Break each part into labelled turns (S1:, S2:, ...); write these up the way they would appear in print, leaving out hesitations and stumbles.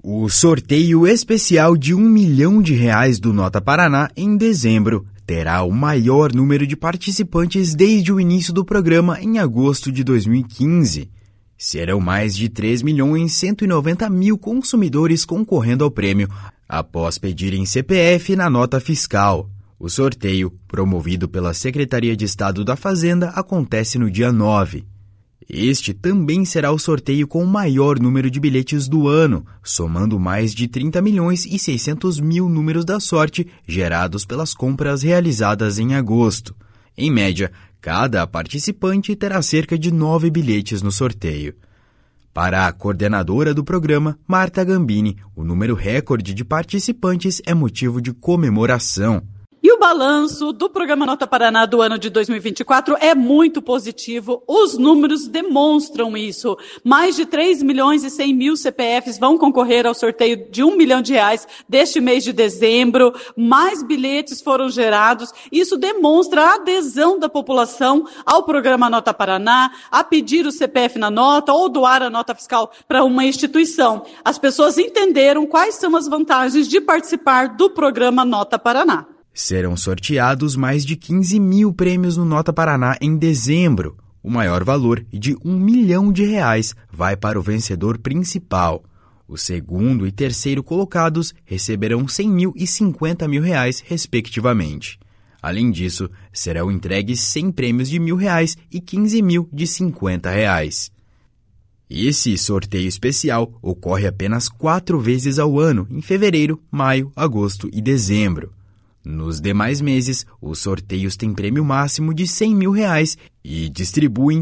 S1: O sorteio especial de R$1 milhão do Nota Paraná em dezembro terá o maior número de participantes desde o início do programa em agosto de 2015. Serão mais de 3.190.000 consumidores concorrendo ao prêmio após pedirem CPF na nota fiscal. O sorteio, promovido pela Secretaria de Estado da Fazenda, acontece no dia 9. Este também será o sorteio com o maior número de bilhetes do ano, somando mais de 30.600.000 números da sorte gerados pelas compras realizadas em agosto. Em média, cada participante terá cerca de 9 bilhetes no sorteio. Para a coordenadora do programa, Marta Gambini, o número recorde de participantes é motivo de comemoração.
S2: E o balanço do programa Nota Paraná do ano de 2024 é muito positivo. Os números demonstram isso. Mais de 3.100.000 CPFs vão concorrer ao sorteio de R$1 milhão deste mês de dezembro. Mais bilhetes foram gerados. Isso demonstra a adesão da população ao programa Nota Paraná, a pedir o CPF na nota ou doar a nota fiscal para uma instituição. As pessoas entenderam quais são as vantagens de participar do programa Nota Paraná.
S1: Serão sorteados mais de 15.000 prêmios no Nota Paraná em dezembro. O maior valor, de R$1 milhão, vai para o vencedor principal. O segundo e terceiro colocados receberão R$100.000 e R$50.000, respectivamente. Além disso, serão entregues 100 prêmios de R$1.000 e 15.000 de R$50. Esse sorteio especial ocorre apenas 4 vezes ao ano, em fevereiro, maio, agosto e dezembro. Nos demais meses, os sorteios têm prêmio máximo de R$100.000 e distribuem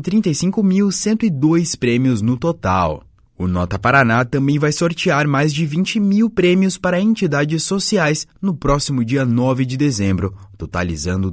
S1: 35.102 prêmios no total. O Nota Paraná também vai sortear mais de 20.000 prêmios para entidades sociais no próximo dia 9 de dezembro, totalizando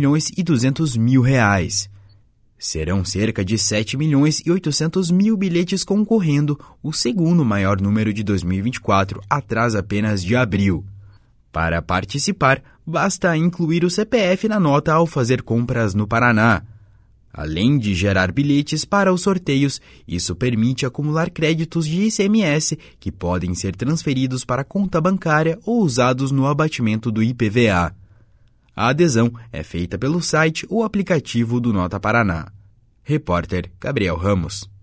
S1: R$2.200.000. Serão cerca de 7.800.000 bilhetes concorrendo, o segundo maior número de 2024, atrás apenas de abril. Para participar, basta incluir o CPF na nota ao fazer compras no Paraná. Além de gerar bilhetes para os sorteios, isso permite acumular créditos de ICMS que podem ser transferidos para a conta bancária ou usados no abatimento do IPVA. A adesão é feita pelo site ou aplicativo do Nota Paraná. Repórter Gabriel Ramos.